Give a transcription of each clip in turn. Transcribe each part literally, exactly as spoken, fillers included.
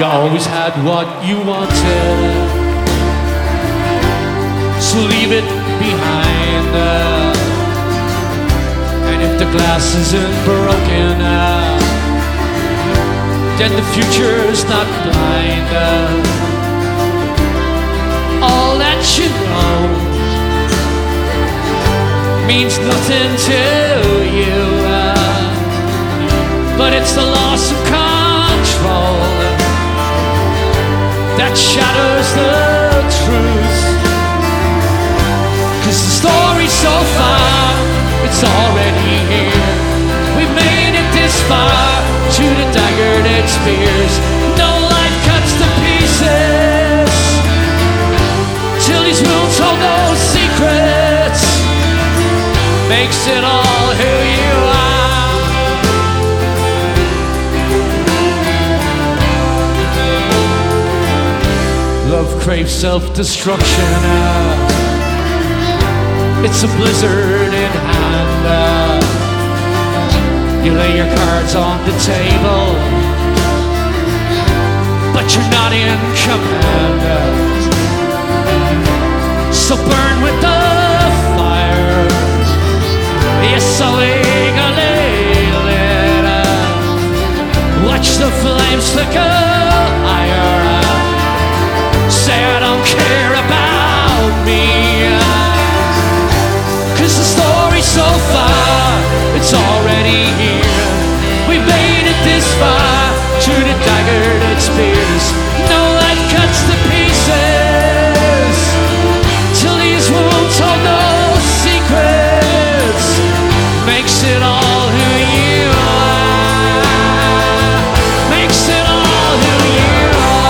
You always had what you wanted, so leave it behind. Uh, and if the glass isn't broken, uh, then the future's not blind. Uh, all that you know means nothing to you, uh, but it's the loss of control that shatters the truth. Cause the story's so far, it's already here. We've made it this far, to the daggered edge spears. No life cuts to pieces, till these wounds hold no secrets. Makes it all who you are. Love craves self-destruction. Uh, it's a blizzard in hand. Uh, you lay your cards on the table, but you're not in command. Uh, so burn with the fire. Yes, so eagerly lit. Uh, watch the flames flicker higher. Uh, Say I don't care about me, cause the story's so far, it's already here. We made it this far, to the daggered edge spears. No life cuts to pieces, till these wounds hold no secrets. Makes it all who you are. Makes it all who you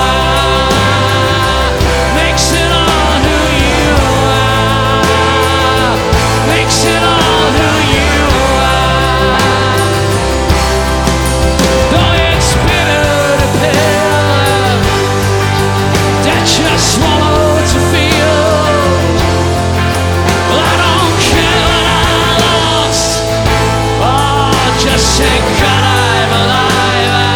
are. Makes it all who you are. Makes it all who you are. Though it's bitter to pill that you swallow to feel, I don't care what I lost. Oh, just thank God I'm alive.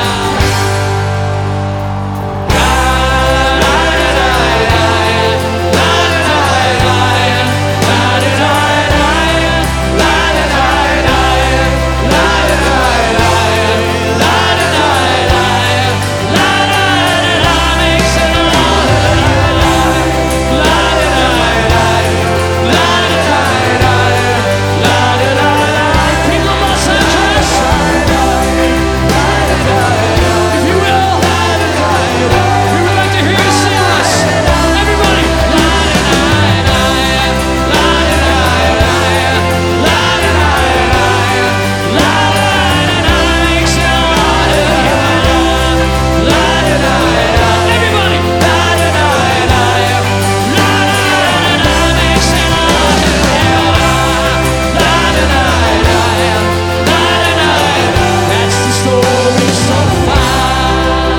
People of Los Angeles, if you will, we would like to hear you sing this. Everybody. That's the story so far.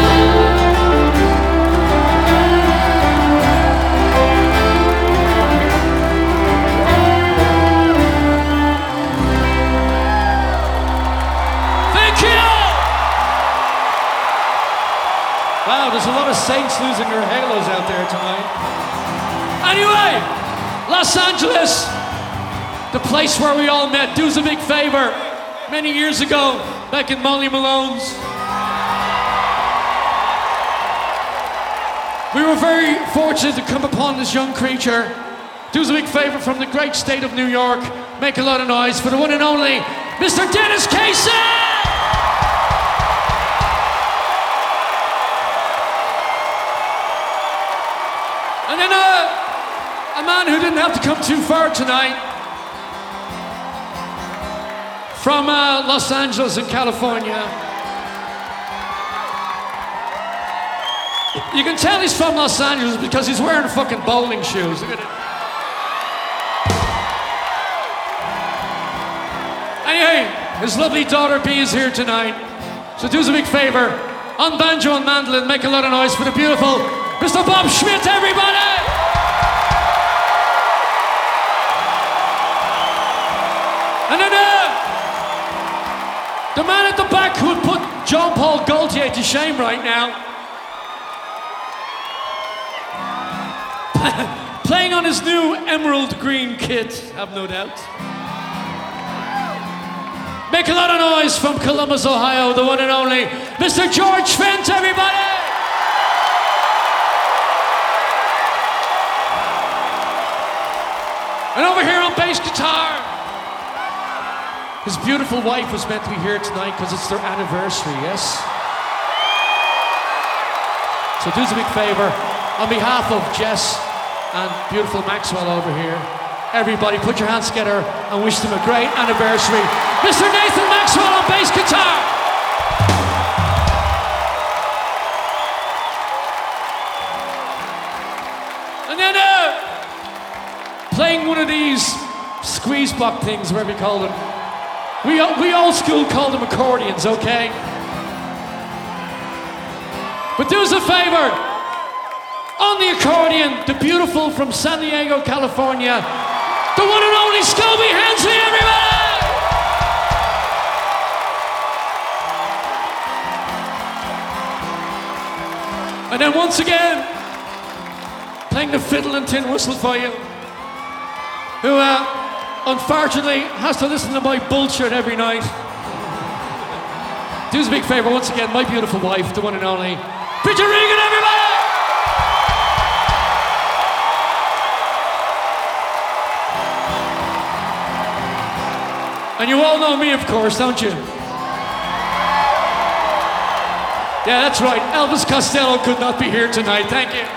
Thank you! Wow, there's a lot of saints losing their halos out there tonight. Anyway, Los Angeles, the place where we all met. Do us a big favor. Many years ago, back in Molly Malone's, we were very fortunate to come upon this young creature. Do us a big favor from the great state of New York. Make a lot of noise for the one and only Mister Dennis Casey! And then uh, a man who didn't have to come too far tonight, from uh, Los Angeles in California. You can tell he's from Los Angeles because he's wearing fucking bowling shoes. Look at it. Anyway, his lovely daughter B is here tonight. So do us a big favor. On banjo and mandolin, make a lot of noise for the beautiful Mister Bob Schmidt, everybody! And then uh, the man at the back who would put John Paul Gaultier to shame right now, Playing on his new emerald green kit, have no doubt. Make a lot of noise from Columbus, Ohio, the one and only Mister George Fent, everybody! And over here on bass guitar, his beautiful wife was meant to be here tonight because it's their anniversary, yes? So do us a big favor, on behalf of Jess and beautiful Maxwell over here, everybody put your hands together and wish them a great anniversary. Mister Nathan Maxwell on bass guitar. And then uh, playing one of these squeeze box things, whatever you call them. We, we old school call them accordions, okay? But do us a favor. On the accordion, the beautiful from San Diego, California, the one and only Scobie Hensley, everybody! And then once again, playing the fiddle and tin whistle for you, who uh, unfortunately has to listen to my bullshit every night. Do us a big favor, once again, my beautiful wife, the one and only Bridget Regan, everybody! And you all know me, of course, don't you? Yeah, that's right. Elvis Costello could not be here tonight. Thank you.